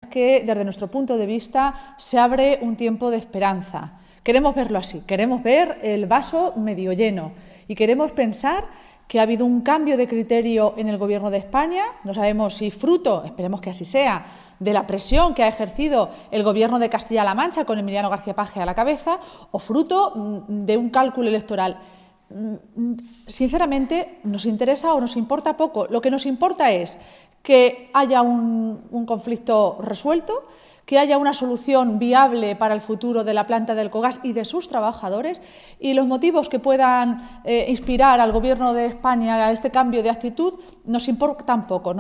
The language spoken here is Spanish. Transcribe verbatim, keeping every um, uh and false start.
que, desde nuestro punto de vista, se abre un tiempo de esperanza. Queremos verlo así, queremos ver el vaso medio lleno y queremos pensar que ha habido un cambio de criterio en el Gobierno de España. No sabemos si fruto, esperemos que así sea, de la presión que ha ejercido el Gobierno de Castilla-La Mancha con Emiliano García Paje a la cabeza, o fruto de un cálculo electoral. Sinceramente, nos interesa o nos importa poco. Lo que nos importa es que haya un, un conflicto resuelto, que haya una solución viable para el futuro de la planta del Elcogas y de sus trabajadores, y los motivos que puedan eh, inspirar al Gobierno de España a este cambio de actitud nos importan poco.